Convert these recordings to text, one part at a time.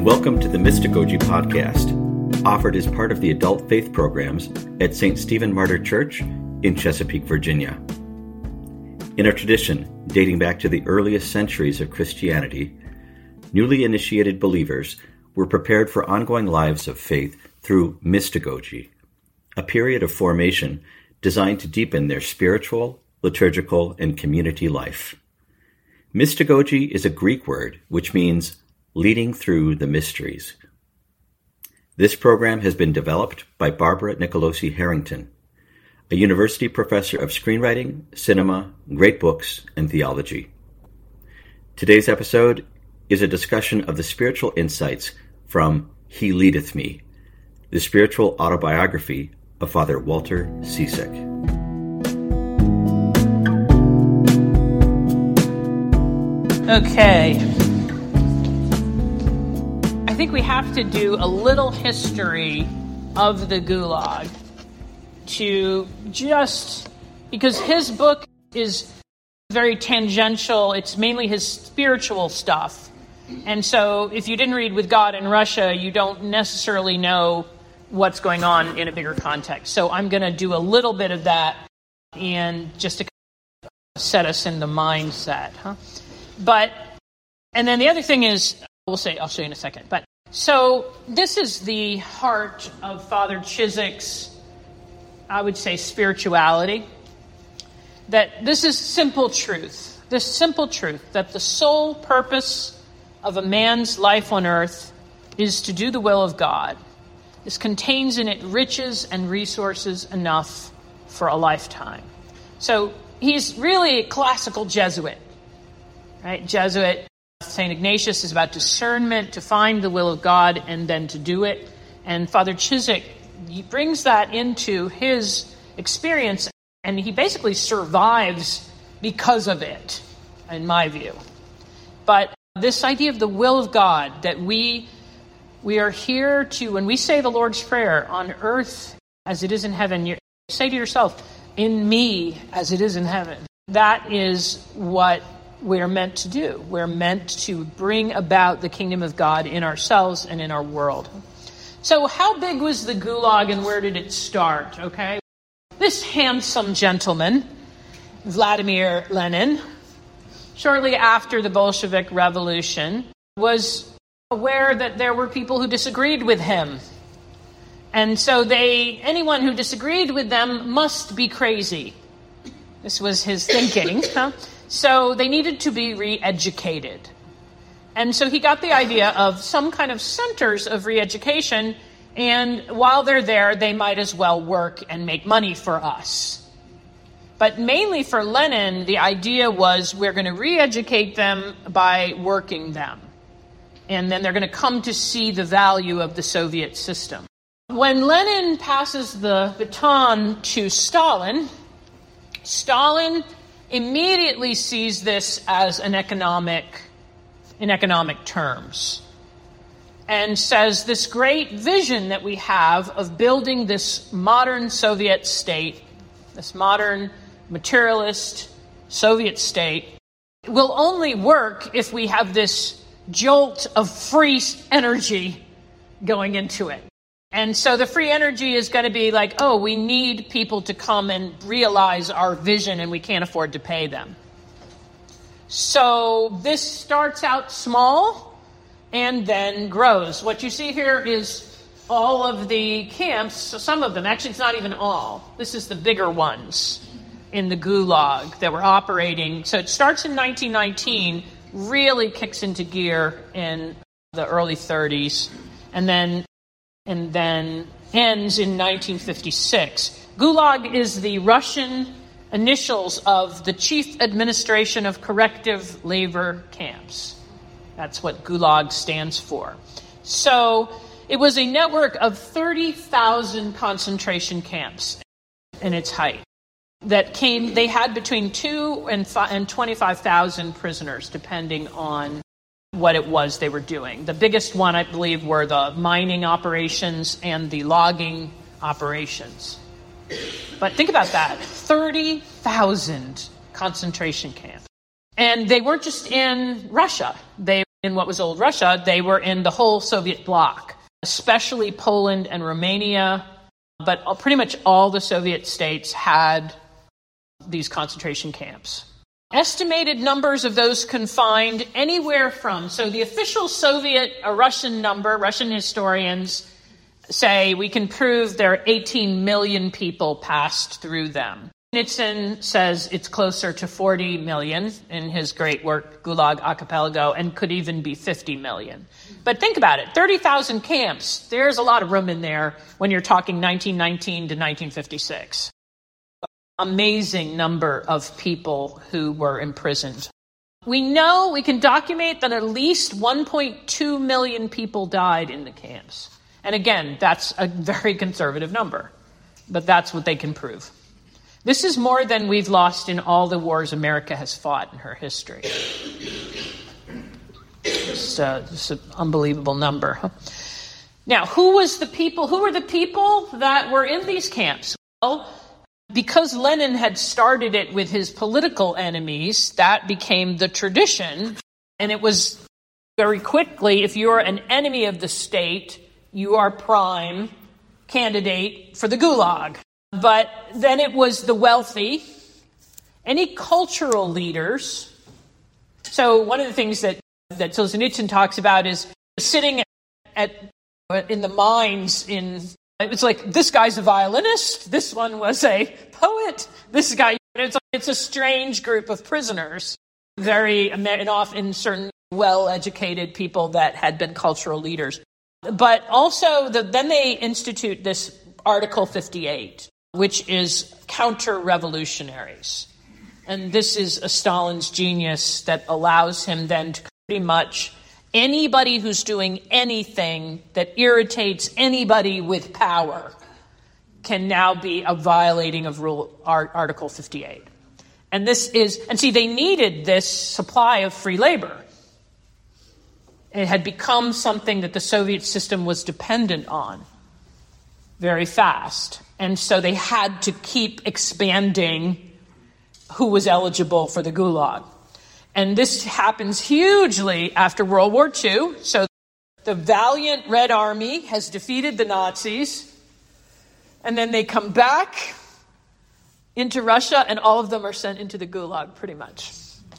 Welcome to the Mystagogy podcast, offered as part of the adult faith programs at St. Stephen Martyr Church in Chesapeake, Virginia. In a tradition dating back to the earliest centuries of Christianity, newly initiated believers were prepared for ongoing lives of faith through mystagogy, a period of formation designed to deepen their spiritual, liturgical, and community life. Mystagogy is a Greek word which means leading through the mysteries. This program has been developed by Barbara Nicolosi Harrington, a university professor of screenwriting, cinema, great books, and theology. Today's episode is a discussion of the spiritual insights from He Leadeth Me, the spiritual autobiography of Father Walter Ciszek. Okay. I think we have to do a little history of the Gulag because his book is very tangential. It's mainly his spiritual stuff. And so if you didn't read With God in Russia, you don't necessarily know what's going on in a bigger context. So I'm going to do a little bit of that and just to set us in the mindset. And then the other thing is, I'll show you in a second. But so this is the heart of Father Cizek's, I would say, spirituality. That this is simple truth. This simple truth that the sole purpose of a man's life on earth is to do the will of God. This contains in it riches and resources enough for a lifetime. So he's really a classical Jesuit, right? Jesuit. St. Ignatius is about discernment, to find the will of God and then to do it. And Father Cizek, he brings that into his experience, and he basically survives because of it, in my view. But this idea of the will of God, that we are here to, when we say the Lord's Prayer, on earth as it is in heaven, you say to yourself, in me as it is in heaven. That is what we're meant to do. We're meant to bring about the kingdom of God in ourselves and in our world. So how big was the Gulag and where did it start? Okay, this handsome gentleman, Vladimir Lenin, shortly after the Bolshevik Revolution, was aware that there were people who disagreed with him. And so anyone who disagreed with them must be crazy. This was his thinking. So they needed to be re-educated. And so he got the idea of some kind of centers of re-education, and while they're there, they might as well work and make money for us. But mainly for Lenin, the idea was we're going to re-educate them by working them. And then they're going to come to see the value of the Soviet system. When Lenin passes the baton to Stalin immediately sees this as in economic terms, and says this great vision that we have of building this modern Soviet state, this modern materialist Soviet state, will only work if we have this jolt of free energy going into it. And so the free energy is going to be like, oh, we need people to come and realize our vision and we can't afford to pay them. So this starts out small and then grows. What you see here is all of the camps, so some of them, actually it's not even all. This is the bigger ones in the Gulag that were operating. So it starts in 1919, really kicks into gear in the early 30s, and then ends in 1956. Gulag is the Russian initials of the Chief Administration of Corrective Labor Camps. That's what Gulag stands for. So it was a network of 30,000 concentration camps in its height that came. They had between 2,000 and 25,000 prisoners, depending on what it was they were doing. The biggest one, I believe, were the mining operations and the logging operations. But think about that, 30,000 concentration camps. And they weren't just in Russia. They were in what was old Russia, they were in the whole Soviet bloc, especially Poland and Romania. But pretty much all the Soviet states had these concentration camps. Estimated numbers of those confined anywhere from, so the official Soviet or Russian number, Russian historians say we can prove there are 18 million people passed through them. Nitsin says it's closer to 40 million in his great work, Gulag Archipelago, and could even be 50 million. But think about it, 30,000 camps, there's a lot of room in there when you're talking 1919 to 1956. Amazing number of people who were imprisoned. We know, we can document that at least 1.2 million people died in the camps. And again, that's a very conservative number, but that's what they can prove. This is more than we've lost in all the wars America has fought in her history. It's an unbelievable number. Huh? Now, who were the people that were in these camps? Well, because Lenin had started it with his political enemies, that became the tradition. And it was very quickly, if you're an enemy of the state, you are prime candidate for the Gulag. But then it was the wealthy, any cultural leaders. So one of the things that Solzhenitsyn talks about is sitting in the mines it's like, this guy's a violinist, this one was a poet, this guy, it's a strange group of prisoners, and often certain well-educated people that had been cultural leaders. But also, then they institute this Article 58, which is counter-revolutionaries. And this is Stalin's genius that allows him then to pretty much anybody who's doing anything that irritates anybody with power can now be a violating of Article 58. And they needed this supply of free labor. It had become something that the Soviet system was dependent on very fast. And so they had to keep expanding who was eligible for the Gulag. And this happens hugely after World War II. So the valiant Red Army has defeated the Nazis. And then they come back into Russia, and all of them are sent into the Gulag, pretty much.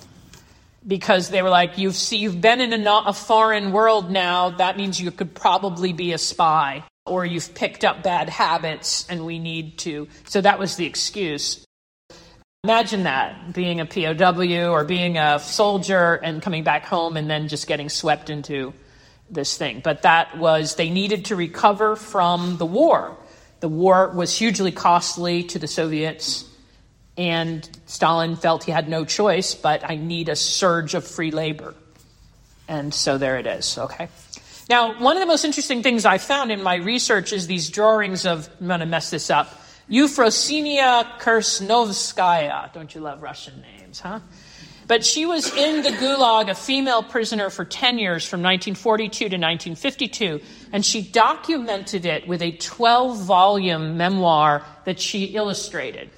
Because they were like, you've been in a foreign world now, that means you could probably be a spy. Or you've picked up bad habits, and we need to. So that was the excuse. Imagine that, being a POW or being a soldier and coming back home and then just getting swept into this thing. But they needed to recover from the war. The war was hugely costly to the Soviets, and Stalin felt he had no choice, but I need a surge of free labor. And so there it is, okay? Now, one of the most interesting things I found in my research is these drawings of, I'm going to mess this up, Eufrosinia Kersnovskaya. Don't you love Russian names, huh? But she was in the Gulag, a female prisoner, for 10 years, from 1942 to 1952, and she documented it with a 12-volume memoir that she illustrated.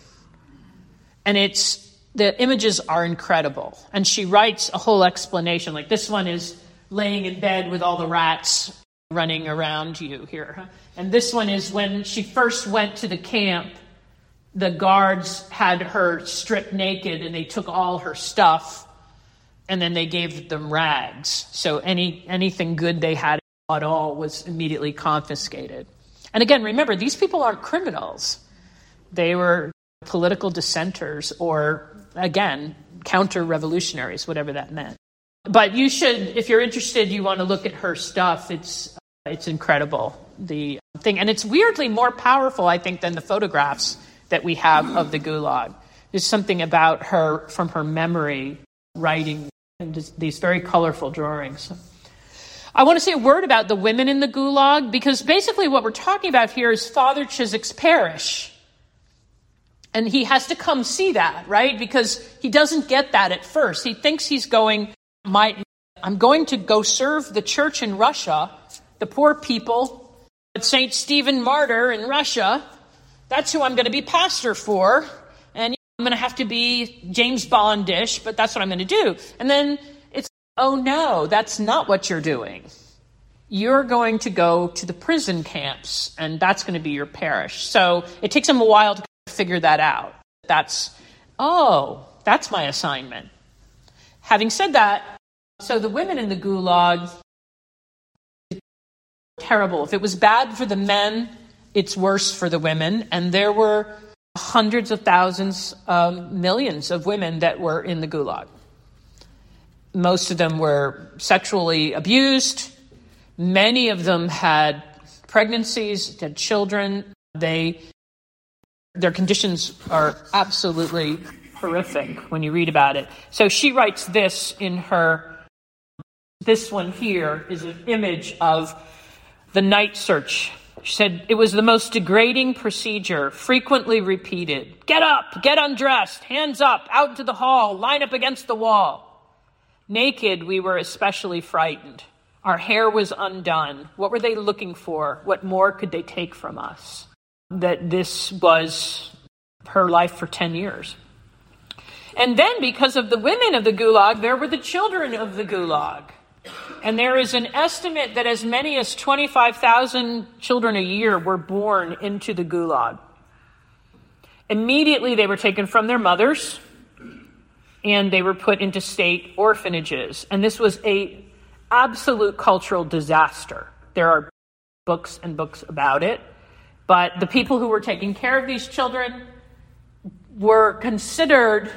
And the images are incredible. And she writes a whole explanation, like this one is laying in bed with all the rats running around you here, huh? And this one is when she first went to the camp, the guards had her stripped naked and they took all her stuff and then they gave them rags. So anything good they had at all was immediately confiscated. And again, remember, these people aren't criminals. They were political dissenters or, again, counter-revolutionaries, whatever that meant. But you should, if you're interested, you want to look at her stuff. It's incredible, the thing. And it's weirdly more powerful, I think, than the photographs that we have of the Gulag. There's something about her, from her memory, writing and these very colorful drawings. I want to say a word about the women in the Gulag, because basically what we're talking about here is Father Chiswick's parish. And he has to come see that, right? Because he doesn't get that at first. He thinks he's going, I'm going to go serve the church in Russia, the poor people at St. Stephen Martyr in Russia. That's who I'm going to be pastor for. And I'm going to have to be James Bondish, but that's what I'm going to do. And then oh no, that's not what you're doing. You're going to go to the prison camps, and that's going to be your parish. So it takes them a while to figure that out. That's my assignment. Having said that, so the women in the Gulag, terrible. If it was bad for the men, it's worse for the women. And there were hundreds of thousands, millions of women that were in the Gulag. Most of them were sexually abused. Many of them had pregnancies, had children. Their conditions are absolutely horrific when you read about it. So she writes this in this one here is an image of the night search. She said, it was the most degrading procedure, frequently repeated. Get up, get undressed, hands up, out into the hall, line up against the wall. Naked, we were especially frightened. Our hair was undone. What were they looking for? What more could they take from us? That this was her life for 10 years. And then because of the women of the Gulag, there were the children of the Gulag. And there is an estimate that as many as 25,000 children a year were born into the Gulag. Immediately they were taken from their mothers and they were put into state orphanages. And this was an absolute cultural disaster. There are books and books about it. But the people who were taking care of these children were considered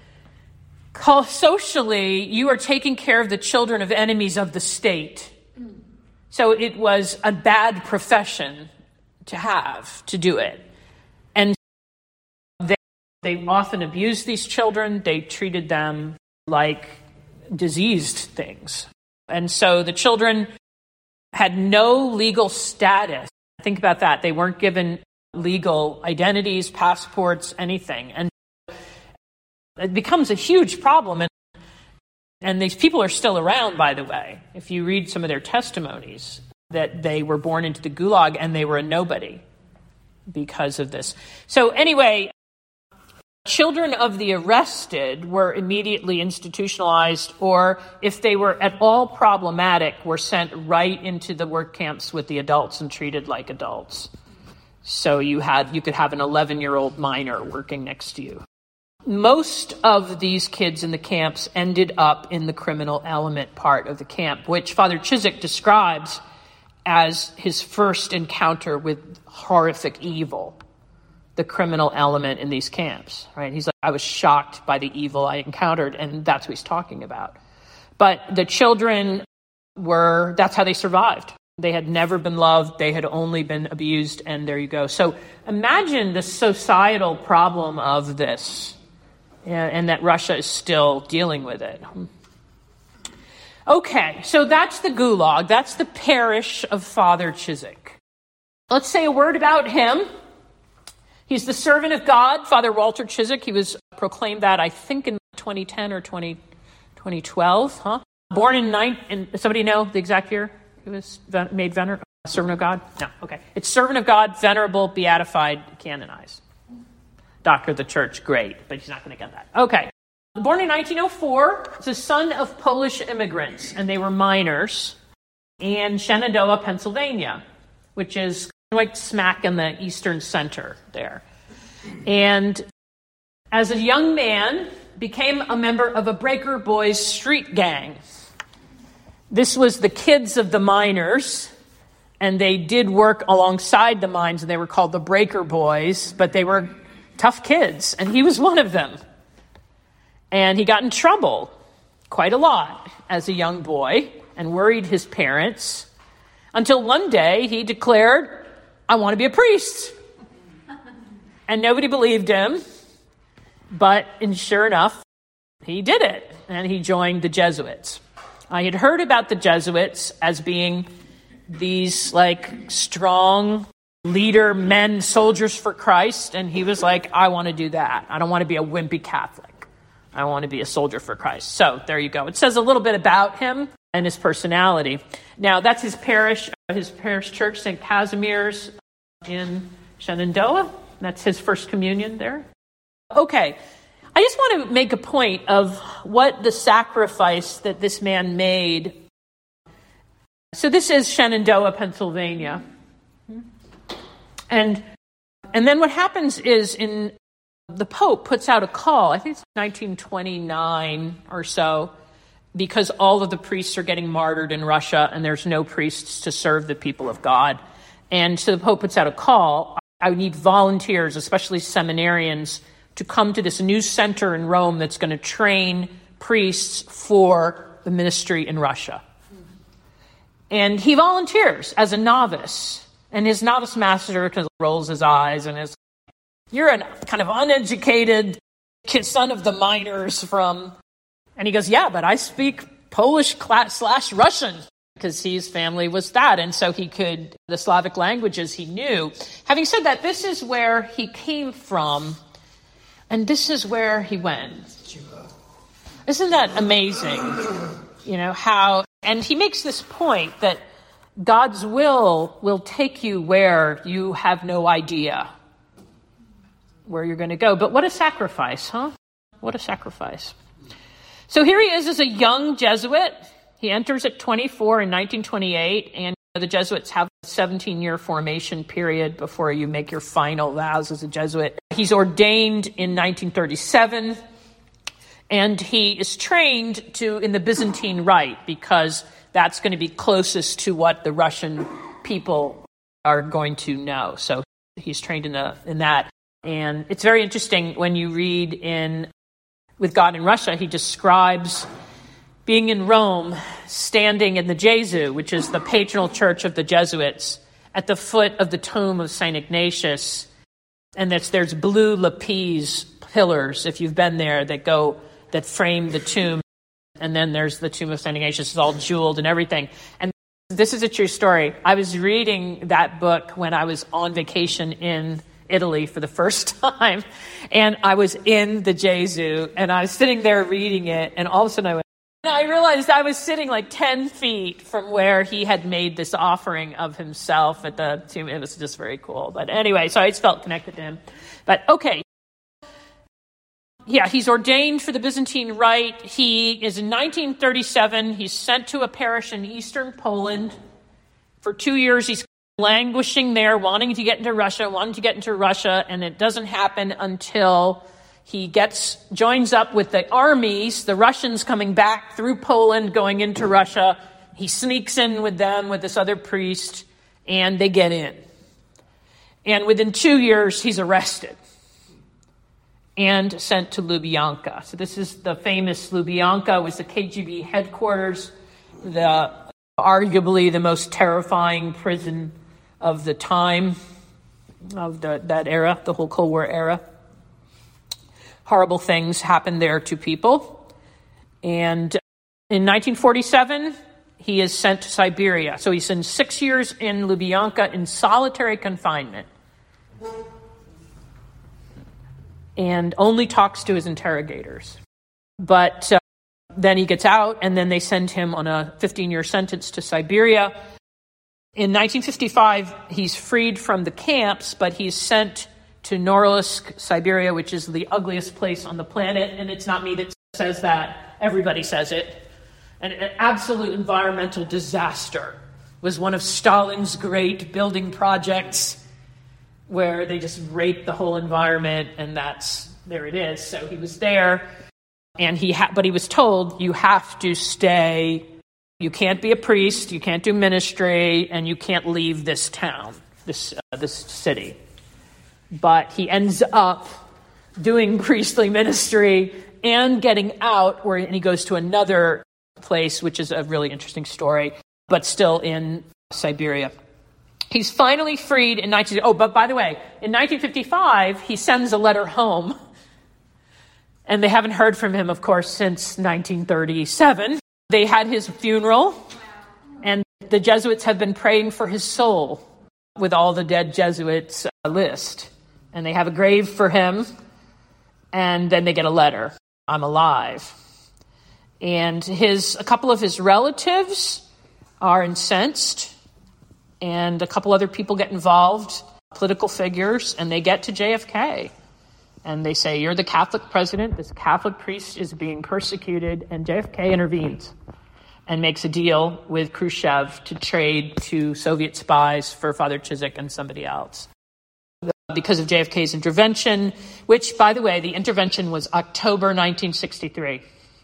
socially, you are taking care of the children of enemies of the state. So it was a bad profession to do it. And they often abused these children. They treated them like diseased things. And so the children had no legal status. Think about that. They weren't given legal identities, passports, anything. And it becomes a huge problem. And these people are still around, by the way. If you read some of their testimonies, that they were born into the Gulag and they were a nobody because of this. So anyway, children of the arrested were immediately institutionalized, or if they were at all problematic, were sent right into the work camps with the adults and treated like adults. So you could have an 11-year-old minor working next to you. Most of these kids in the camps ended up in the criminal element part of the camp, which Father Chiswick describes as his first encounter with horrific evil, the criminal element in these camps, right? He's like, I was shocked by the evil I encountered, and that's what he's talking about. But the children that's how they survived. They had never been loved, they had only been abused, and there you go. So imagine the societal problem of this. And that Russia is still dealing with it. Okay, so that's the Gulag. That's the parish of Father Chiswick. Let's say a word about him. He's the servant of God, Father Walter Chiswick. He was proclaimed that, I think, in 2010 or 2012. Born in somebody know the exact year he was made servant of God? No, okay. It's servant of God, venerable, beatified, canonized. Doctor of the Church, great, but he's not going to get that. Okay. Born in 1904, he's the son of Polish immigrants, and they were miners in Shenandoah, Pennsylvania, which is like smack in the eastern center there. And as a young man, became a member of a Breaker Boys street gang. This was the kids of the miners, and they did work alongside the mines, and they were called the Breaker Boys, but they were tough kids, and he was one of them. And he got in trouble quite a lot as a young boy and worried his parents until one day he declared, I want to be a priest. And nobody believed him, but sure enough, he did it, and he joined the Jesuits. I had heard about the Jesuits as being these strong leader men, soldiers for Christ, and he was like, I want to do that. I don't want to be a wimpy Catholic. I want to be a soldier for Christ. So there you go. It says a little bit about him and his personality. Now, that's his parish church, St. Casimir's in Shenandoah. That's his first communion there. Okay. I just want to make a point of what the sacrifice that this man made. So this is Shenandoah, Pennsylvania. And then what happens is the Pope puts out a call, I think it's 1929 or so, because all of the priests are getting martyred in Russia and there's no priests to serve the people of God. And so the Pope puts out a call. I need volunteers, especially seminarians, to come to this new center in Rome that's going to train priests for the ministry in Russia. And he volunteers as a novice. And his novice master rolls his eyes and is, you're a kind of uneducated son of the miners from... And he goes, yeah, but I speak Polish/Russian, because his family was that. And so the Slavic languages he knew. Having said that, this is where he came from, and this is where he went. Isn't that amazing? How, and he makes this point that God's will take you where you have no idea where you're going to go. But what a sacrifice, huh? What a sacrifice. So here he is as a young Jesuit. He enters at 24 in 1928, and the Jesuits have a 17-year formation period before you make your final vows as a Jesuit. He's ordained in 1937, and he is trained in the Byzantine Rite, because that's going to be closest to what the Russian people are going to know. So he's trained in that. And it's very interesting when you read With God in Russia, he describes being in Rome, standing in the Jesu, which is the patronal church of the Jesuits, at the foot of the tomb of St. Ignatius. And there's blue lapis pillars, if you've been there, that frame the tomb. And then there's the tomb of St. Ignatius, it's all jeweled and everything. And this is a true story. I was reading that book when I was on vacation in Italy for the first time, and I was in the Jesu, and I was sitting there reading it, and all of a sudden I realized I was sitting like 10 feet from where he had made this offering of himself at the tomb. It was just very cool. But anyway, so I just felt connected to him. But okay. Yeah, he's ordained for the Byzantine Rite. He is in 1937. He's sent to a parish in eastern Poland. For 2 years, he's languishing there, wanting to get into Russia, and it doesn't happen until he joins up with the armies, the Russians coming back through Poland, going into Russia. He sneaks in with them, with this other priest, and they get in. And within 2 years, he's arrested and sent to Lubyanka. So this is the famous Lubyanka, was the KGB headquarters, arguably the most terrifying prison of the time, of that era, the whole Cold War era. Horrible things happened there to people. And in 1947, he is sent to Siberia. So he's in 6 years in Lubyanka in solitary confinement. And only talks to his interrogators. But then he gets out, and then they send him on a 15-year sentence to Siberia. In 1955, he's freed from the camps, but he's sent to Norilsk, Siberia, which is the ugliest place on the planet. And it's not me that says that. Everybody says it. An absolute environmental disaster. It was one of Stalin's great building projects where they just raped the whole environment, and there it is. So he was there, and but he was told, you have to stay. You can't be a priest, you can't do ministry, and you can't leave this town, this city. But he ends up doing priestly ministry and getting out, and he goes to another place, which is a really interesting story, but still in Siberia. He's finally freed in but by the way, in 1955, he sends a letter home. And they haven't heard from him, of course, since 1937. They had his funeral, and the Jesuits have been praying for his soul with all the dead Jesuits list. And they have a grave for him, and then they get a letter, I'm alive. And a couple of his relatives are incensed, and a couple other people get involved, political figures, and they get to JFK. and they say, you're the Catholic president, this Catholic priest is being persecuted, and JFK intervenes and makes a deal with Khrushchev to trade to Soviet spies for Father Ciszek and somebody else. Because of JFK's intervention, which, by the way, the intervention was October 1963.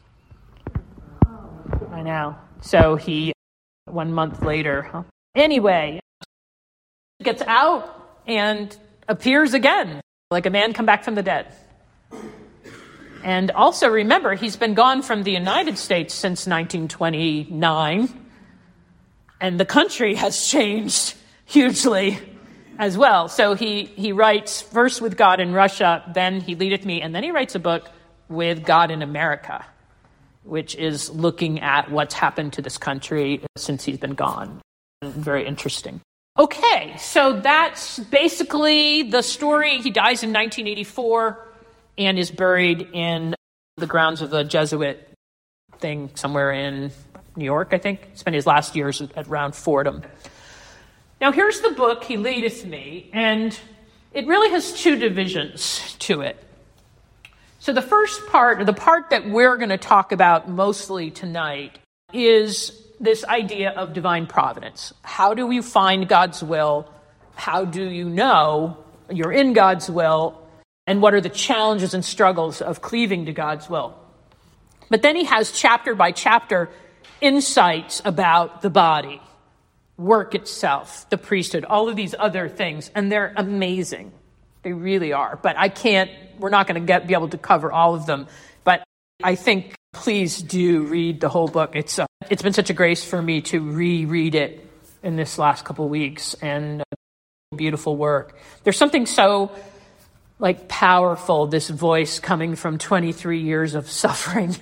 I know. So he, 1 month later. Anyway, gets out and appears again, like a man come back from the dead. And also remember, he's been gone from the United States since 1929, and the country has changed hugely as well. So he writes first with God in Russia, then He Leadeth Me, and then he writes a book with God in America, which is looking at what's happened to this country since he's been gone. Very interesting. Okay, so that's basically the story. He dies in 1984 and is buried in the grounds of the Jesuit thing somewhere in New York, I think. Spent his last years at Round Fordham. Now, here's the book, He Leadeth Me, and it really has two divisions to it. So the first part, or the part that we're going to talk about mostly tonight, is this idea of divine providence. How do you find God's will? How do you know you're in God's will? And what are the challenges and struggles of cleaving to God's will? But then he has chapter by chapter insights about the body, work itself, the priesthood, all of these other things, and they're amazing. They really are. But we're not going to be able to cover all of them. But I think please do read the whole book. It's been such a grace for me to reread it in this last couple of weeks, and beautiful work. There's something so powerful, this voice coming from 23 years of suffering.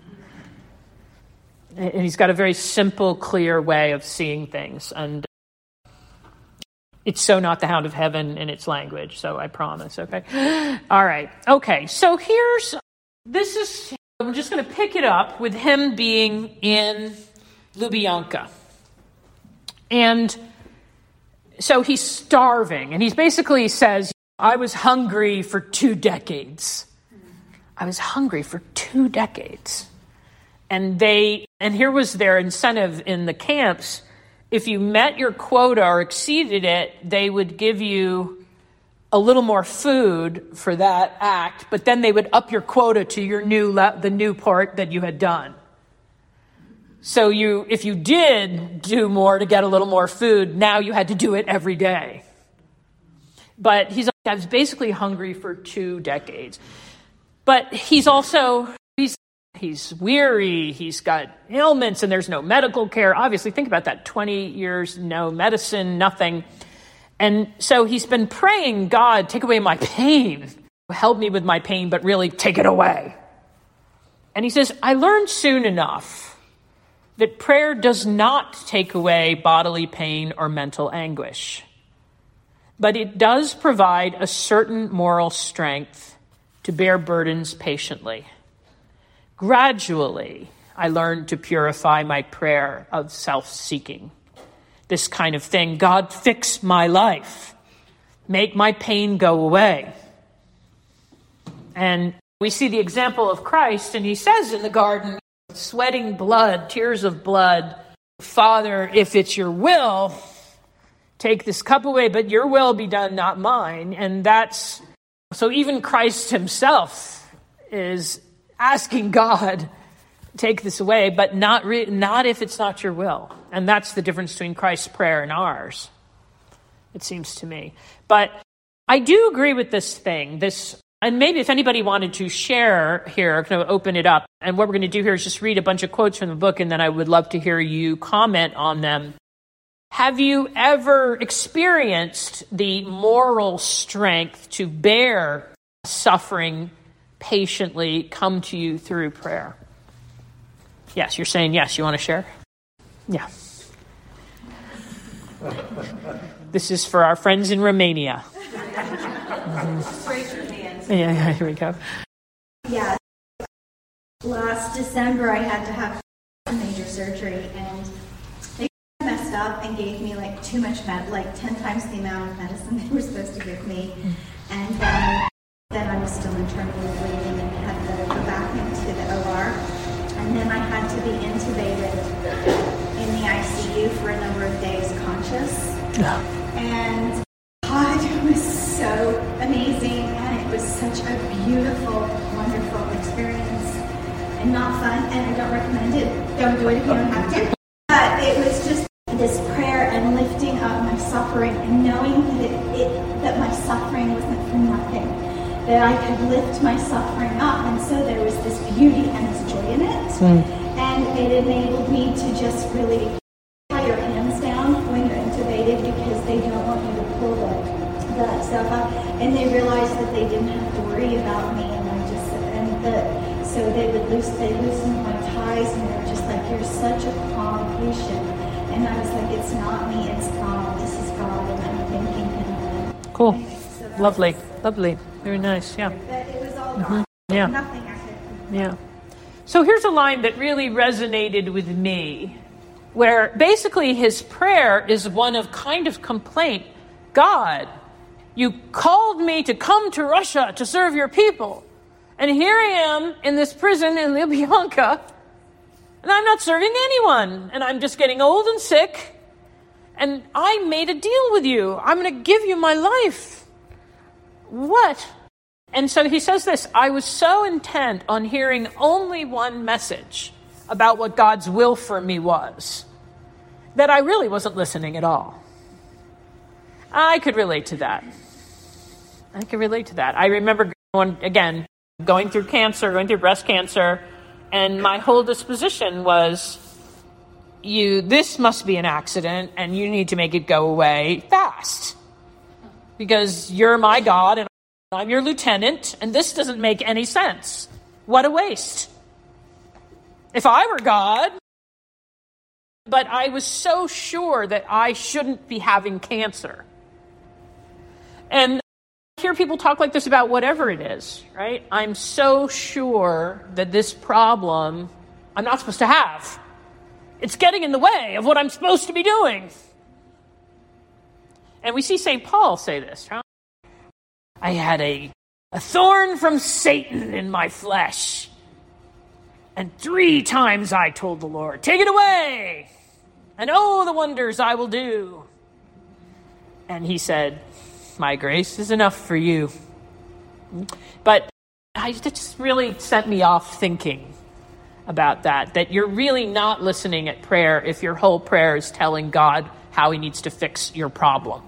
And he's got a very simple, clear way of seeing things. And it's so not the Hound of Heaven in its language, so I promise, okay? All right. Okay, so I'm just going to pick it up with him being in Lubyanka. And so he's starving, and he basically says, I was hungry for 2 decades. I was hungry for 2 decades. And here was their incentive in the camps. If you met your quota or exceeded it, they would give you a little more food for that act, but then they would up your quota to the new part that you had done. So if you did do more to get a little more food, now you had to do it every day. But I was basically hungry for 2 decades. But he's weary, he's got ailments, and there's no medical care. Obviously, think about that, 20 years, no medicine, nothing. And so he's been praying, God, take away my pain. Help me with my pain, but really take it away. And he says, I learned soon enough that prayer does not take away bodily pain or mental anguish, but it does provide a certain moral strength to bear burdens patiently. Gradually, I learned to purify my prayer of self-seeking. This kind of thing, God, fix my life. Make my pain go away. And we see the example of Christ, and he says in the garden, sweating blood, tears of blood, Father, if it's your will, take this cup away, but your will be done, not mine. And so even Christ himself is asking God, take this away, but not if it's not your will. And that's the difference between Christ's prayer and ours, it seems to me. But I do agree with this thing, and maybe if anybody wanted to share here, I'm going to open it up. And what we're going to do here is just read a bunch of quotes from the book, and then I would love to hear you comment on them. Have you ever experienced the moral strength to bear suffering patiently come to you through prayer? Yes, you're saying yes. You want to share? Yeah. This is for our friends in Romania. Raise your hands. Yeah, here we go. Yeah. Last December, I had to have major surgery, and they messed up and gave me too much 10 times the amount of medicine they were supposed to give me. And then Then I was still internally bleeding and had to go back into the OR. And then I had to be intubated in the ICU for a number of days conscious. Yeah. And God was so amazing, and it was such a beautiful, wonderful experience. And not fun, and I don't recommend it. Don't do it if you don't have to. But it was just this prayer and lifting up my suffering and knowing that my suffering wasn't for nothing. That I could lift my suffering up, and so there was this beauty and this joy in it. And it enabled me to just really tie your hands down when you're intubated, because they don't want you to pull the stuff up. And they realized that they didn't have to worry about me, so they loosened my ties, and they were just like, "You're such a calm patient." And I was like, "It's not me, it's God. This is God," and I'm thanking Him. Cool. Anyway, so lovely. Very nice, yeah. But it was all God. Yeah. Nothing I could. Yeah. So here's a line that really resonated with me, where basically his prayer is one of kind of complaint. God, you called me to come to Russia to serve your people. And here I am in this prison in Lubyanka, and I'm not serving anyone. And I'm just getting old and sick. And I made a deal with you. I'm going to give you my life. What? And so he says this, I was so intent on hearing only one message about what God's will for me was, that I really wasn't listening at all. I could relate to that. I remember going through breast cancer, and my whole disposition was, this must be an accident, and you need to make it go away fast. Because you're my God, and I'm your lieutenant, and this doesn't make any sense. What a waste. If I were God, but I was so sure that I shouldn't be having cancer. And I hear people talk like this about whatever it is, right? I'm so sure that this problem I'm not supposed to have. It's getting in the way of what I'm supposed to be doing. And we see St. Paul say this, right? I had a thorn from Satan in my flesh. And 3 times I told the Lord, take it away. And oh, the wonders I will do. And he said, my grace is enough for you. But it just really sent me off thinking about that you're really not listening at prayer if your whole prayer is telling God how he needs to fix your problem.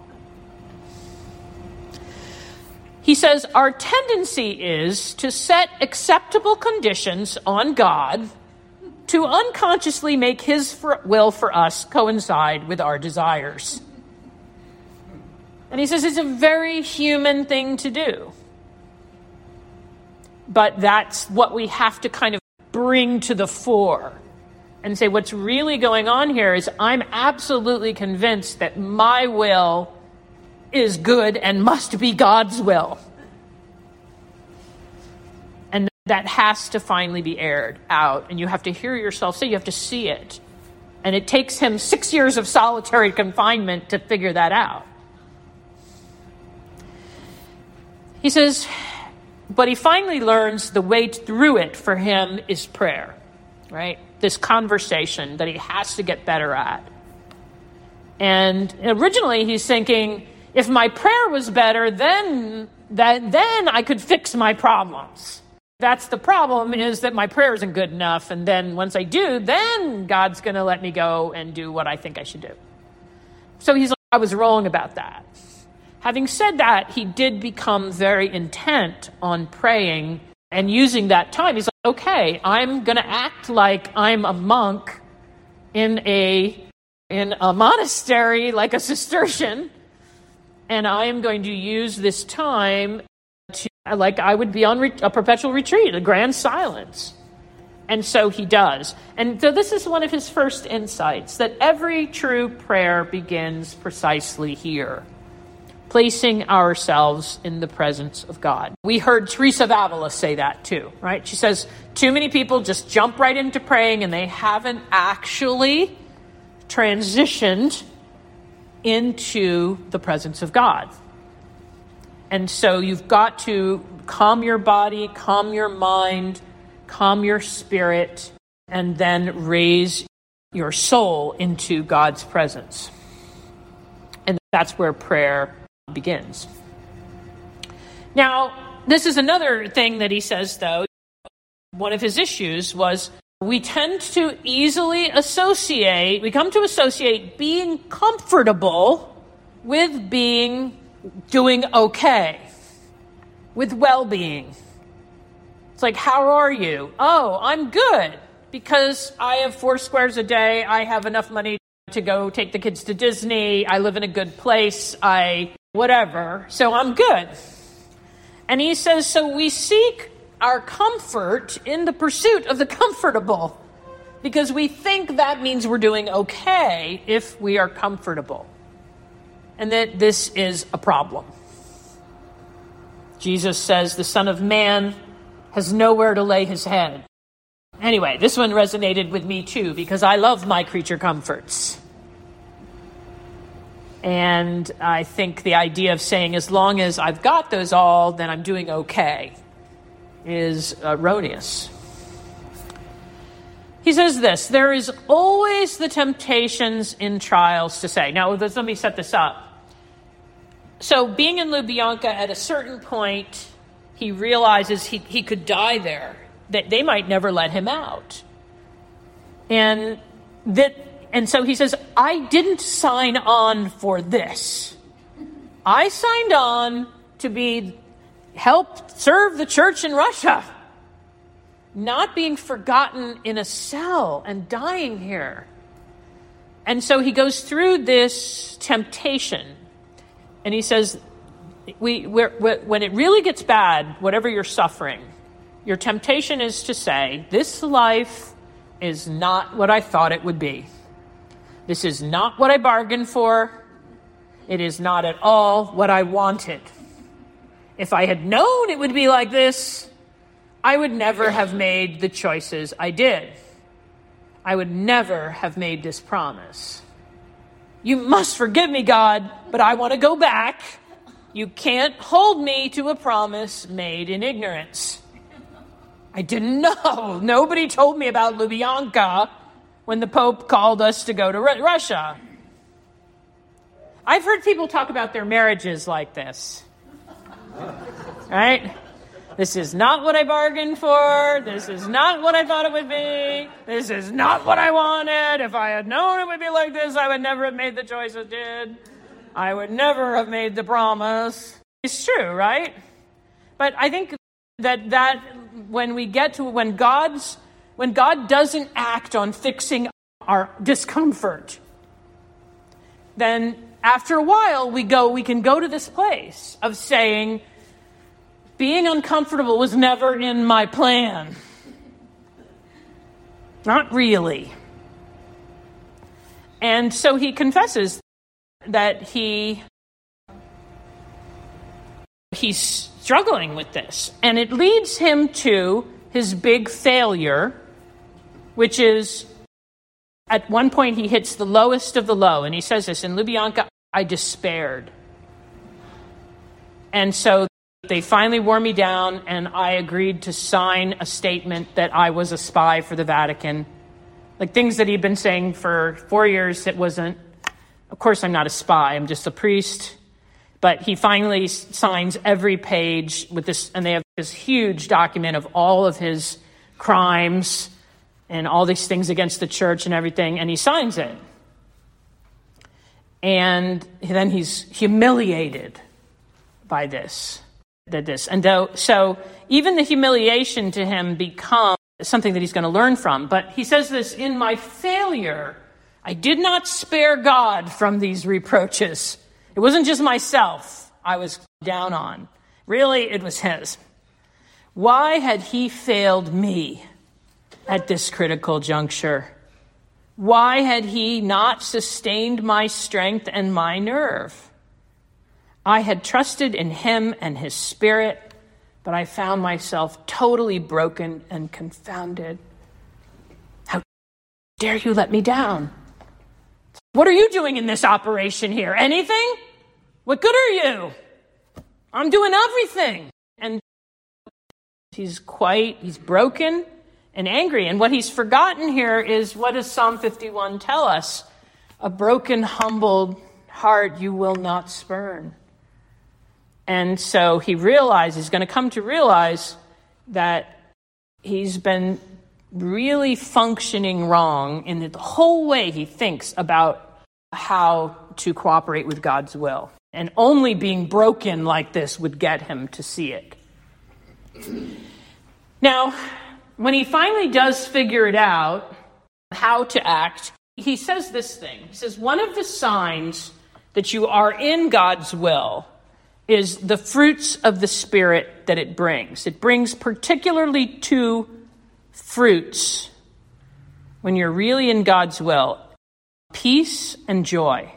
He says, our tendency is to set acceptable conditions on God to unconsciously make his will for us coincide with our desires. And he says it's a very human thing to do. But that's what we have to kind of bring to the fore and say what's really going on here is I'm absolutely convinced that my will is good and must be God's will. And that has to finally be aired out. And you have to hear yourself say, you have to see it. And it takes him 6 years of solitary confinement to figure that out. He says, but he finally learns the way through it for him is prayer, right? This conversation that he has to get better at. And originally he's thinking, if my prayer was better, then I could fix my problems. That's the problem, is that my prayer isn't good enough. And then once I do, then God's going to let me go and do what I think I should do. So he's like, I was wrong about that. Having said that, he did become very intent on praying and using that time. He's like, okay, I'm going to act like I'm a monk in a monastery, like a Cistercian, and I am going to use this time to, like I would be on a perpetual retreat, a grand silence. And so he does. And so this is one of his first insights, that every true prayer begins precisely here, placing ourselves in the presence of God. We heard Teresa of Avila say that too, right? She says, too many people just jump right into praying and they haven't actually transitioned into the presence of God. And so you've got to calm your body, calm your mind, calm your spirit, and then raise your soul into God's presence. And that's where prayer begins. Now, this is another thing that he says, though. One of his issues was we tend to easily associate being comfortable with doing okay, with well-being. It's like, how are you? Oh, I'm good, because I have 4 squares a day. I have enough money to go take the kids to Disney. I live in a good place. Whatever. So I'm good. And he says, so we seek our comfort in the pursuit of the comfortable, because we think that means we're doing okay if we are comfortable. And that this is a problem. Jesus says the Son of Man has nowhere to lay his head. Anyway, this one resonated with me too, because I love my creature comforts. And I think the idea of saying, as long as I've got those all, then I'm doing okay, is erroneous. He says this, there is always the temptations in trials to say. Now, let me set this up. So being in Lubyanka, at a certain point, he realizes he could die there, that they might never let him out. And so he says, I didn't sign on for this. I signed on to help serve the church in Russia, not being forgotten in a cell and dying here. And so he goes through this temptation, and he says, when it really gets bad, whatever you're suffering, your temptation is to say, this life is not what I thought it would be. This is not what I bargained for. It is not at all what I wanted. If I had known it would be like this, I would never have made the choices I did. I would never have made this promise. You must forgive me, God, but I want to go back. You can't hold me to a promise made in ignorance. I didn't know. Nobody told me about Lubyanka when the Pope called us to go to Russia. I've heard people talk about their marriages like this. Right? This is not what I bargained for. This is not what I thought it would be. This is not what I wanted. If I had known it would be like this, I would never have made the choice it did. I would never have made the promise. It's true, right? But I think that when God doesn't act on fixing our discomfort, then after a while we can go to this place of saying, being uncomfortable was never in my plan. Not really. And so he confesses that he's struggling with this. And it leads him to his big failure, which is, at one point he hits the lowest of the low. And he says this, in Lubyanka, I despaired. And so they finally wore me down, and I agreed to sign a statement that I was a spy for the Vatican. Like things that he'd been saying for 4 years, it wasn't. Of course, I'm not a spy. I'm just a priest. But he finally signs every page with this, and they have this huge document of all of his crimes and all these things against the church and everything, and he signs it. And then he's humiliated by this. So even the humiliation to him becomes something that he's going to learn from. But he says this, in my failure, I did not spare God from these reproaches. It wasn't just myself I was down on. Really, it was his. Why had he failed me at this critical juncture? Why had he not sustained my strength and my nerve? I had trusted in him and his spirit, but I found myself totally broken and confounded. How dare you let me down? What are you doing in this operation here? Anything? What good are you? I'm doing everything. And He's broken and angry. And what he's forgotten here is, what does Psalm 51 tell us? A broken, humbled heart you will not spurn. And so he's going to come to realize that he's been really functioning wrong in the whole way he thinks about how to cooperate with God's will. And only being broken like this would get him to see it. Now, when he finally does figure it out, how to act, he says this thing. He says, one of the signs that you are in God's will is the fruits of the Spirit that it brings. It brings particularly two fruits when you're really in God's will: peace and joy.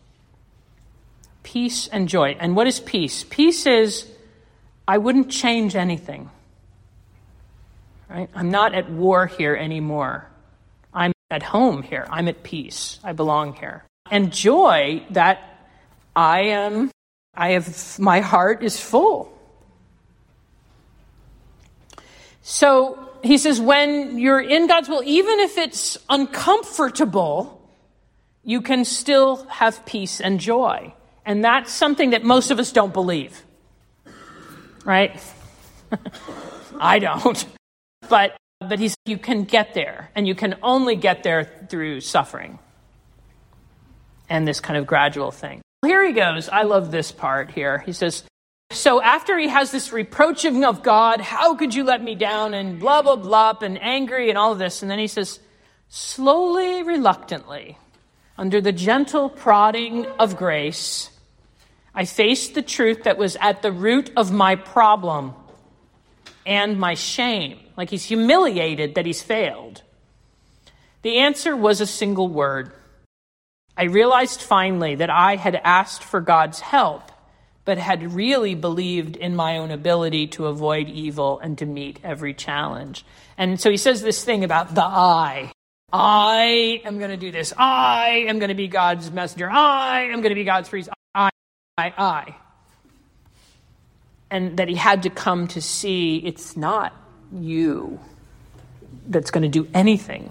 Peace and joy. And what is peace? Peace is, I wouldn't change anything. Right? I'm not at war here anymore. I'm at home here. I'm at peace. I belong here. And joy, that my heart is full. So he says, when you're in God's will, even if it's uncomfortable, you can still have peace and joy. And that's something that most of us don't believe. Right? I don't. But you can get there, and you can only get there through suffering and this kind of gradual thing. Here he goes. I love this part here. He says, so after he has this reproaching of God, how could you let me down, and blah, blah, blah, and angry and all of this. And then he says, slowly, reluctantly, under the gentle prodding of grace, I faced the truth that was at the root of my problem and my shame. Like he's humiliated that he's failed. The answer was a single word. I realized finally that I had asked for God's help, but had really believed in my own ability to avoid evil and to meet every challenge. And so he says this thing about the I. I am going to do this. I am going to be God's messenger. I am going to be God's priest. I. And that he had to come to see it's not you that's going to do anything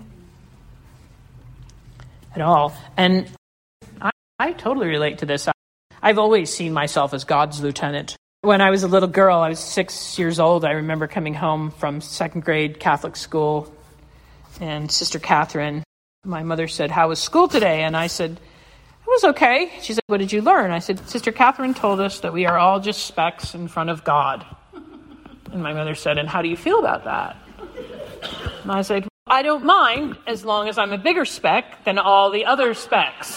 at all. And I totally relate to this. I've always seen myself as God's lieutenant. When I was a little girl, I was 6 years old. I remember coming home from second grade Catholic school, and Sister Catherine, my mother, said, "How was school today?" And I said, "It was okay." She said, "What did you learn?" I said, "Sister Catherine told us that we are all just specks in front of God." And my mother said, "And how do you feel about that?" And I said, "I don't mind as long as I'm a bigger speck than all the other specks."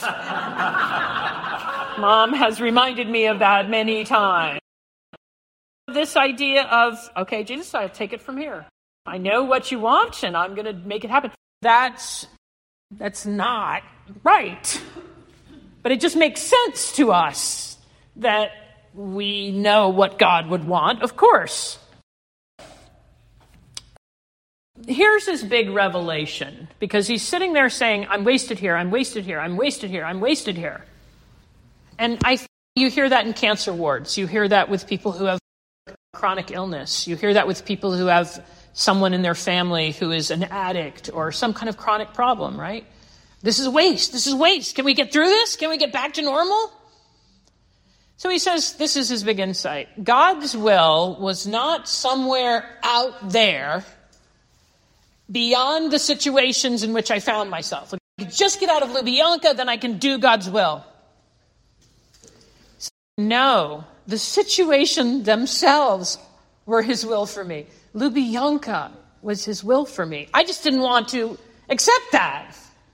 Mom has reminded me of that many times. This idea of, okay, Jesus, I'll take it from here. I know what you want, and I'm going to make it happen. That's not right. But it just makes sense to us that we know what God would want, of course. Here's his big revelation, because he's sitting there saying, I'm wasted here, I'm wasted here, I'm wasted here, I'm wasted here. And you hear that in cancer wards. You hear that with people who have chronic illness. You hear that with people who have someone in their family who is an addict or some kind of chronic problem, right? This is a waste. This is waste. Can we get through this? Can we get back to normal? So he says, this is his big insight. God's will was not somewhere out there beyond the situations in which I found myself. If I could just get out of Lubyanka, then I can do God's will. No, the situation themselves were his will for me. Lubyanka was his will for me. I just didn't want to accept that.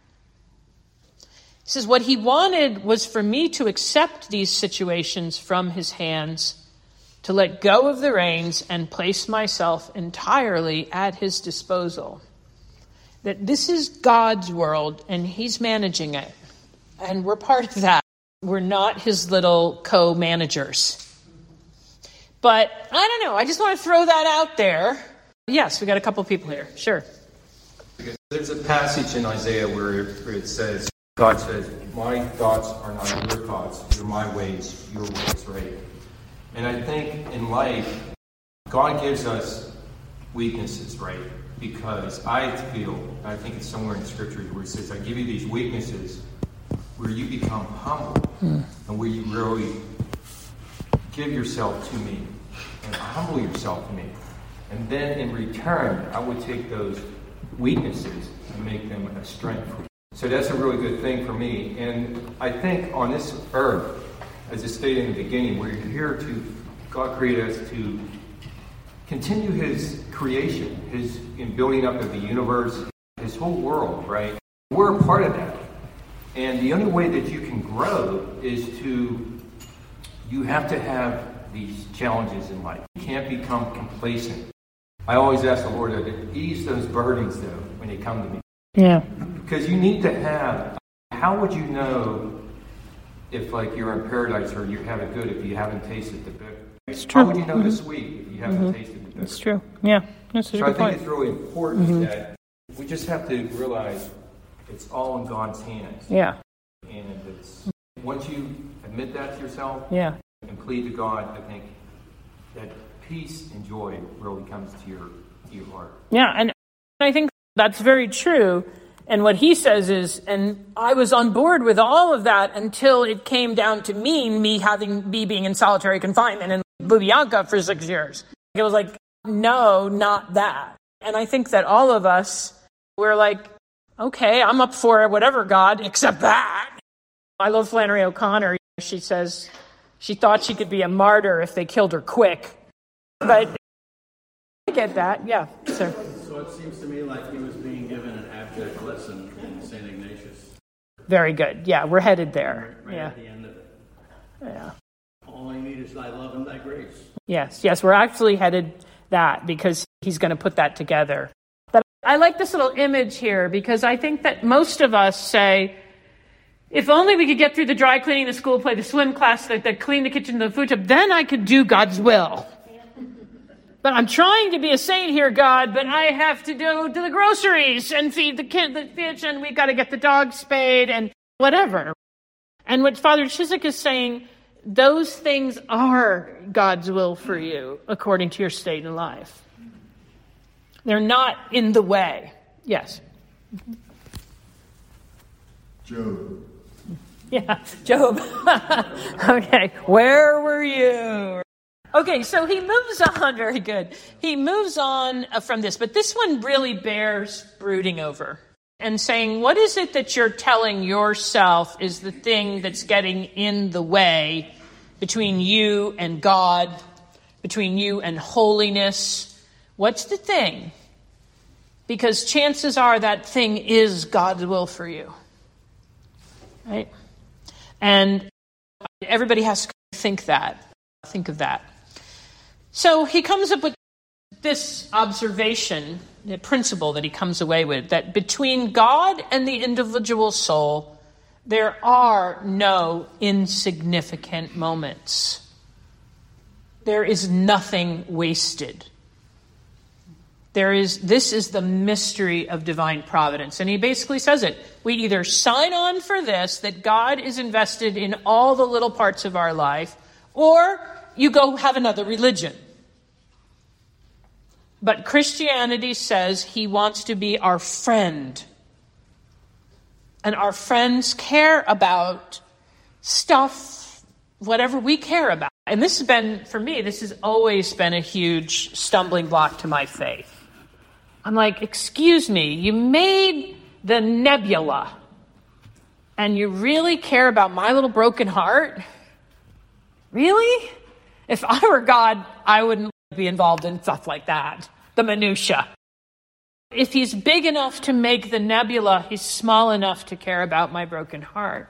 He says, what he wanted was for me to accept these situations from his hands, to let go of the reins and place myself entirely at his disposal. That this is God's world and he's managing it. And we're part of that. We're not his little co-managers. But I don't know. I just want to throw that out there. Yes, we got a couple people here. Sure. Because there's a passage in Isaiah where it says, God says, my thoughts are not your thoughts. They're my ways, your ways, right? And I think in life, God gives us weaknesses, right? Because I think it's somewhere in Scripture where it says, I give you these weaknesses where you become humble and where you really give yourself to me and humble yourself to me. And then in return, I would take those weaknesses and make them a strength for you. So that's a really good thing for me. And I think on this earth, as I stated in the beginning, we're here God created us to continue His creation, His in building up of the universe, His whole world, right? We're a part of that. And the only way that you can grow is you have to have these challenges in life. You can't become complacent. I always ask the Lord to ease those burdens, though, when they come to me. Yeah. Because you need to have, how would you know if, like, you're in paradise or you have it good if you haven't tasted the bitter? It's true. How would you know the sweet if you haven't tasted the bitter? It's true. Yeah. That's a so good I think point. it's really important that we just have to realize it's all in God's hands. Yeah. And it's once you admit that to yourself Yeah. and plead to God, I think that peace and joy really comes to your heart. Yeah, and I think that's very true. And what he says is, and I was on board with all of that until it came down to me being in solitary confinement in Lubyanka for 6 years. It was like, no, not that. And I think that all of us, we're like, okay, I'm up for whatever, God, except that. I love Flannery O'Connor. She says she thought she could be a martyr if they killed her quick. But I get that, yeah, sir. So it seems to me like he was being given an abject lesson in St. Ignatius. Very good. Yeah, we're headed there. Right Yeah. at the end of it. Yeah. All I need is thy love and thy grace. Yes, we're actually headed that because he's going to put that together. But I like this little image here because I think that most of us say, if only we could get through the dry cleaning, the school play, the swim class, the clean the kitchen, the food shop, then I could do God's will. But I'm trying to be a saint here, God, but I have to go to the groceries and feed the fish, and we've got to get the dog spayed and whatever. And what Father Chiswick is saying, those things are God's will for you according to your state in life. They're not in the way. Yes. Job. Yeah, Job. Okay, where were you? Okay, so he moves on, very good. He moves on from this, but this one really bears brooding over and saying, what is it that you're telling yourself is the thing that's getting in the way between you and God, between you and holiness? What's the thing? Because chances are that thing is God's will for you, right? And everybody has to think of that. So he comes up with this observation, the principle that he comes away with, that between God and the individual soul, there are no insignificant moments. There is nothing wasted. This is the mystery of divine providence. And he basically says it. We either sign on for this, that God is invested in all the little parts of our life, or you go have another religion. But Christianity says he wants to be our friend. And our friends care about stuff, whatever we care about. And this has been, for me, this has always been a huge stumbling block to my faith. I'm like, excuse me, you made the nebula, and you really care about my little broken heart? Really? If I were God, I wouldn't be involved in stuff like that, the minutia. If he's big enough to make the nebula, he's small enough to care about my broken heart.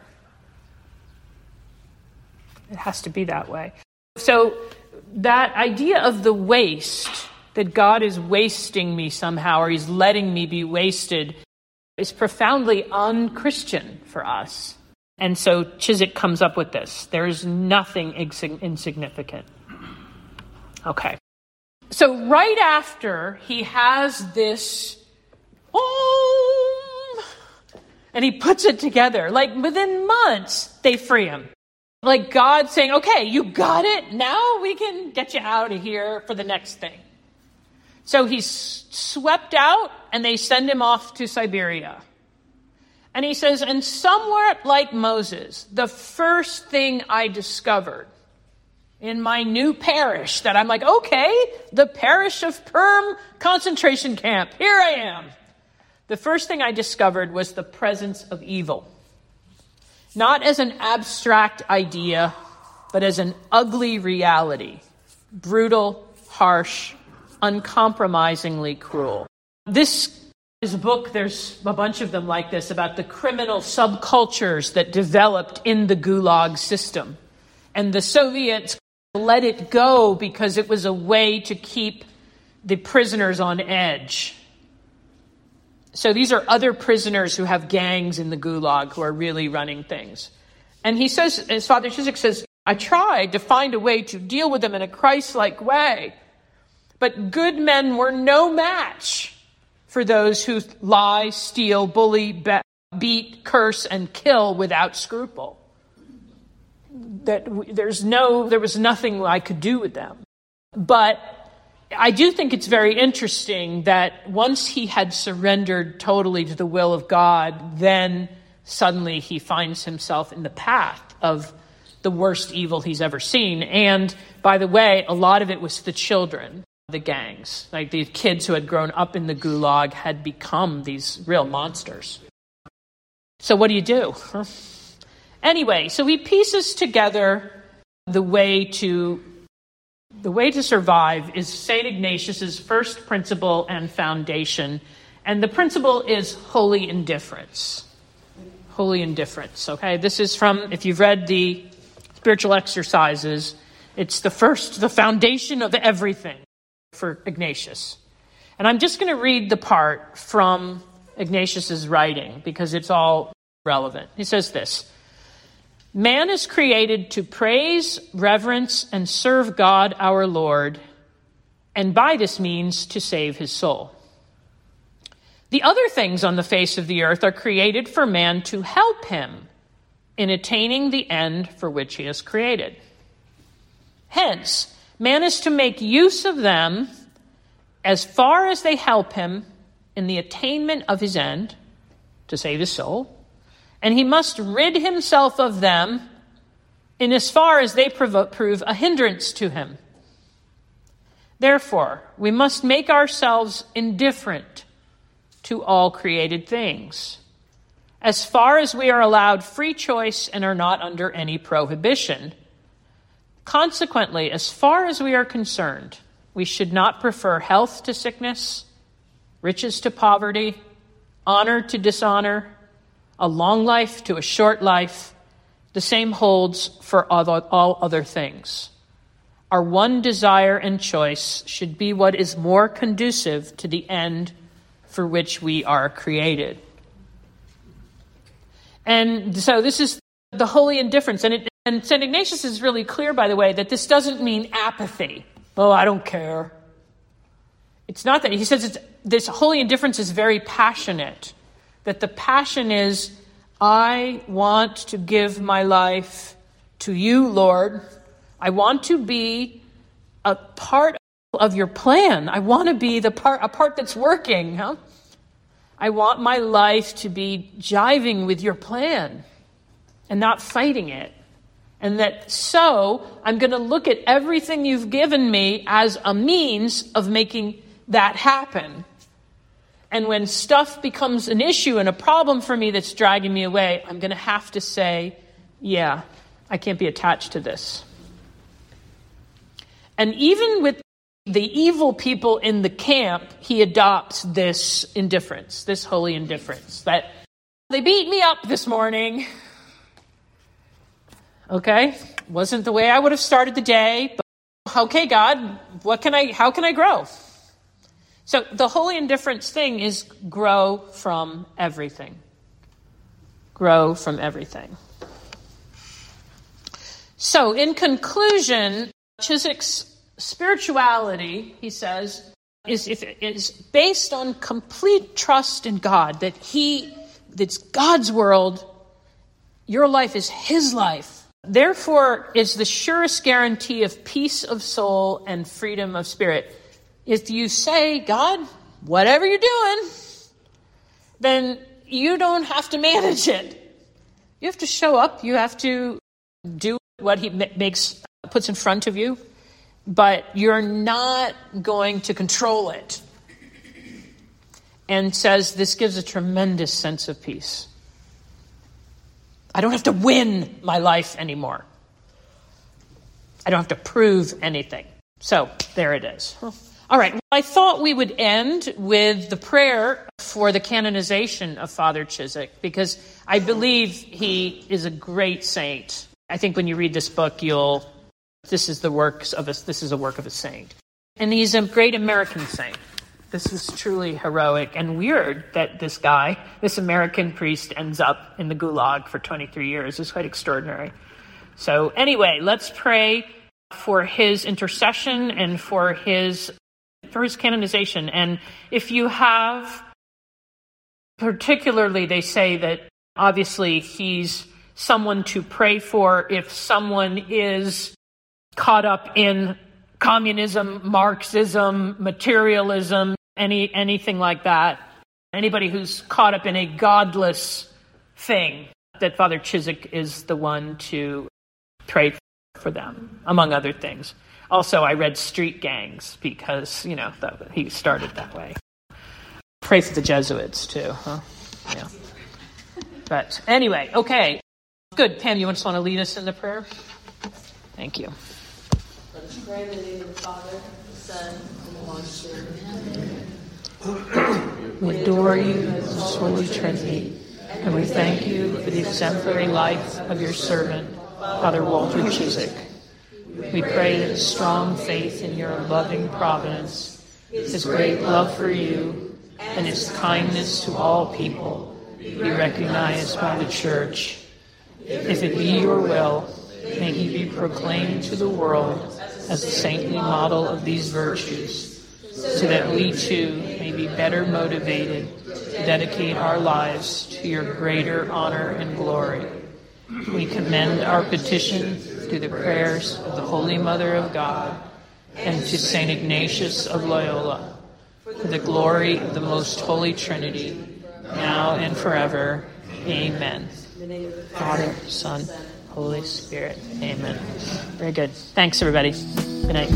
It has to be that way. So that idea of the waste, that God is wasting me somehow, or he's letting me be wasted, is profoundly un-Christian for us. And so Chiswick comes up with this. There is nothing insignificant. Okay. So right after he has this, and he puts it together, like within months, they free him. Like God saying, okay, you got it. Now we can get you out of here for the next thing. So he's swept out, and they send him off to Siberia. And he says, and somewhat like Moses, the first thing I discovered in my new parish, that I'm like, okay, the parish of Perm concentration camp, here I am. The first thing I discovered was the presence of evil. Not as an abstract idea, but as an ugly reality. Brutal, harsh, uncompromisingly cruel. This is a book, there's a bunch of them like this, about the criminal subcultures that developed in the Gulag system. And the Soviets let it go because it was a way to keep the prisoners on edge. So these are other prisoners who have gangs in the Gulag who are really running things. And he says, as Father Ciszek says, I tried to find a way to deal with them in a Christ-like way, but good men were no match for those who lie, steal, bully, beat, curse, and kill without scruple. There was nothing I could do with them. But I do think it's very interesting that once he had surrendered totally to the will of God, then suddenly he finds himself in the path of the worst evil he's ever seen. And by the way, a lot of it was the children, the gangs. Like the kids who had grown up in the Gulag had become these real monsters. So what do you do? Anyway, so he pieces together the way to survive is St. Ignatius's first principle and foundation. And the principle is holy indifference. Holy indifference, okay? This is from, if you've read the spiritual exercises, it's the foundation of everything for Ignatius. And I'm just going to read the part from Ignatius's writing because it's all relevant. He says this: man is created to praise, reverence, and serve God our Lord, and by this means to save his soul. The other things on the face of the earth are created for man to help him in attaining the end for which he is created. Hence, man is to make use of them as far as they help him in the attainment of his end, to save his soul, and he must rid himself of them in as far as they prove a hindrance to him. Therefore, we must make ourselves indifferent to all created things, as far as we are allowed free choice and are not under any prohibition. Consequently, as far as we are concerned, we should not prefer health to sickness, riches to poverty, honor to dishonor, a long life to a short life. The same holds for all other things. Our one desire and choice should be what is more conducive to the end for which we are created. And so this is the holy indifference. And St. Ignatius is really clear, by the way, that this doesn't mean apathy. Oh, I don't care. It's not that. He says this holy indifference is very passionate. That the passion is, I want to give my life to you, Lord. I want to be a part of your plan. I want to be a part that's working. I want my life to be jiving with your plan and not fighting it. And so I'm going to look at everything you've given me as a means of making that happen. And when stuff becomes an issue and a problem for me that's dragging me away, I'm going to have to say, yeah, I can't be attached to this. And even with the evil people in the camp, he adopts this indifference, this holy indifference, that they beat me up this morning. Okay, wasn't the way I would have started the day, but okay, God, how can I grow? So the holy indifference thing is grow from everything. Grow from everything. So in conclusion, Ciszek's spirituality, he says, is based on complete trust in God, that's God's world, your life is his life. Therefore, is the surest guarantee of peace of soul and freedom of spirit. if you say, God, whatever you're doing, then you don't have to manage it. You have to show up. You have to do what he puts in front of you, but you're not going to control it. And says this gives a tremendous sense of peace. I don't have to win my life anymore. I don't have to prove anything. So there it is. All right. Well, I thought we would end with the prayer for the canonization of Father Chiswick, because I believe he is a great saint. I think when you read this book, this is a work of a saint. And he's a great American saint. This is truly heroic and weird that this American priest, ends up in the Gulag for 23 years. It's quite extraordinary. So anyway, let's pray for his intercession and for his canonization. And if you have, particularly, they say that obviously he's someone to pray for if someone is caught up in communism, Marxism, materialism, anything like that. Anybody who's caught up in a godless thing, that Father Chiswick is the one to pray for them, among other things. Also, I read Street Gangs because, he started that way. Pray for the Jesuits too, huh? Yeah. But anyway, okay. Good. Pam, you just want to lead us in the prayer? Thank you. Let's pray in the name of the Father, the Son, and the Holy Spirit. We adore you as the Holy Trinity, and we thank you for the exemplary life of your servant, Father Walter Chiswick. We pray that his strong faith in your loving providence, his great love for you, and his kindness to all people be recognized by the Church. If it be your will, may he be proclaimed to the world as the saintly model of these virtues, so that we too may be better motivated to dedicate our lives to your greater honor and glory. We commend our petition through the prayers of the Holy Mother of God and to St. Ignatius of Loyola, for the glory of the most Holy Trinity, now and forever. Amen. Father, Son, Holy Spirit. Amen. Very good. Thanks, everybody. Good night.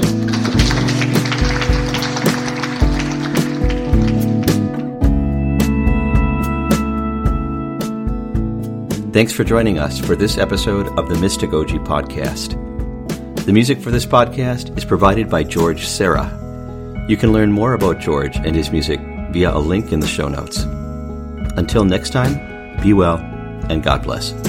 Thanks for joining us for this episode of the Mystagogy podcast. The music for this podcast is provided by George Serra. You can learn more about George and his music via a link in the show notes. Until next time, be well and God bless.